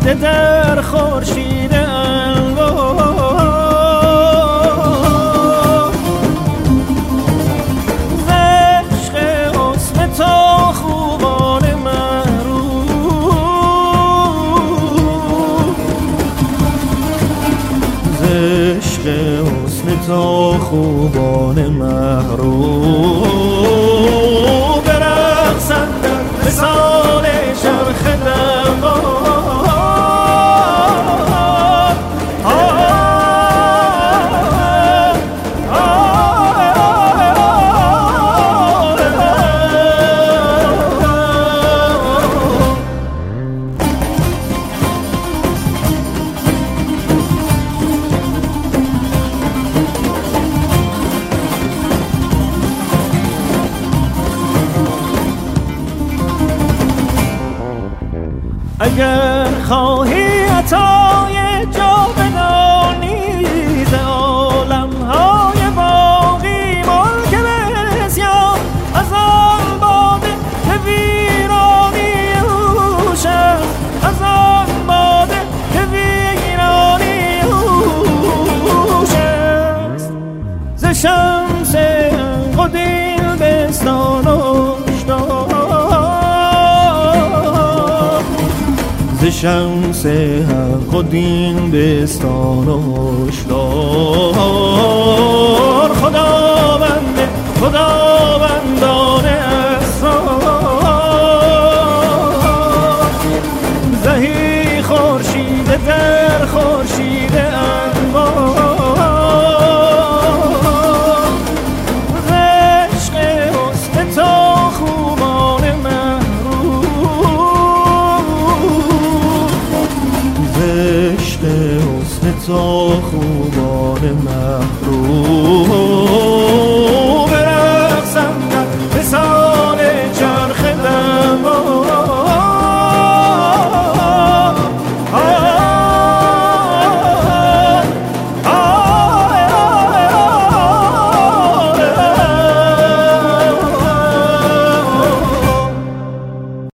سوخته در خورشید انوار، ز عشق حسن تو خوبان محروم، ز عشق حسن تو خوبان محروم، برقصند در مثال چرخ اگر خواهی عطای جاودانی ز عالم‌های باقی ملک بسیار، از آن باده که ویرانی هوش است، از آن باده که ویرانی هوش است، ز شمس قدیم بستان ز شمس حق و دین بستان و هشدار، خداوند